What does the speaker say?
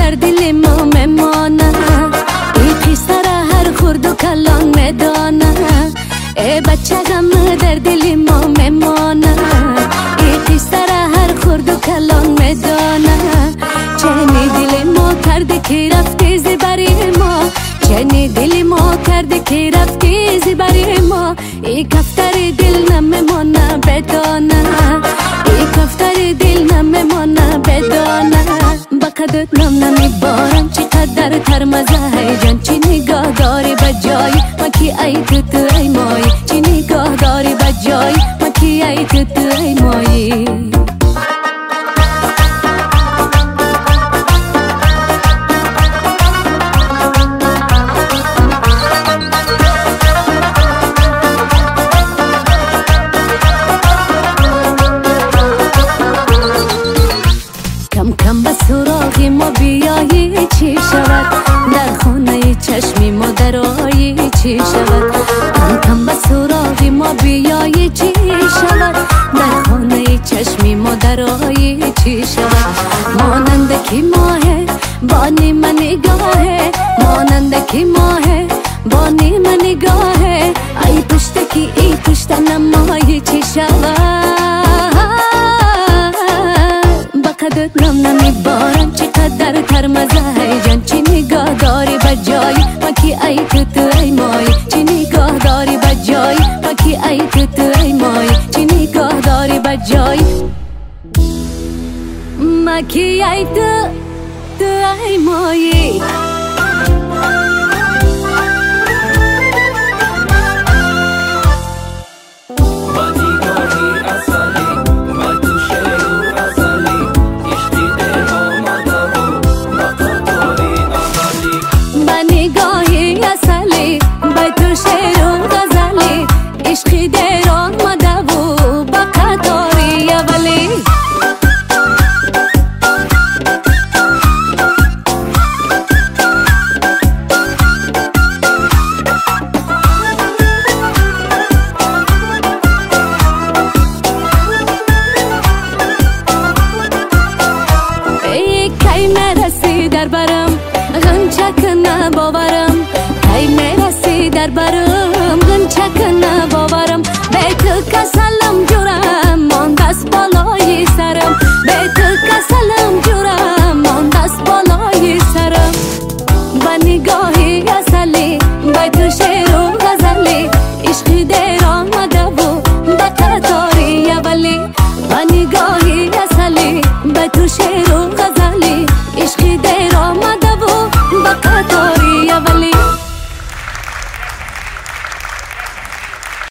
در دل ما میمانه، ای سر هر خورد و کلان میدانه. ای بچه غم در دل ما میمانه، ای سر هر خورد و کلان میدانه. چنی دل ما کرده که رفتی زبری ما، چنی دل ما کرده که رفتی زبری ما. ای کفتر دل نمیمانه بدانه، ای کفتر دل نمیمانه بدانه. بقدت نم نمیبارم چقدر تر مزه جان، چی نگاه داری بجای مکی ای تو ای مای، چی نگاه داری بجای مکی ای تو ای مای. کم به سراغ ما بیایی چی شود، در خانه چشمی ما درایی چی شود. کم به سراغ ما بیایی چی شود، در خانه چشمی ما درایی چی شود. مانند کی ماهه بانی من نگاهه، مانند کی ماهه بانی من نگاهه. ای پشت کی ای پشت نمایی چی شود. بقدت نم نمیبارم چقدر تر مزه جان، چی نگاه داری بجای مکی ای تو ای مای، چی نگاه داری بجای مکی ای تو ای مای، چی نگاه داری بجای مکی ای تو ای مای. در برم غنچک نباورم، ای میرسی در برم غنچک نباورم. به تو کسلم جورم من دست بالای سرم، به تو کسلم جورم من دست بالای سرم. با نگاهی اصلی با تو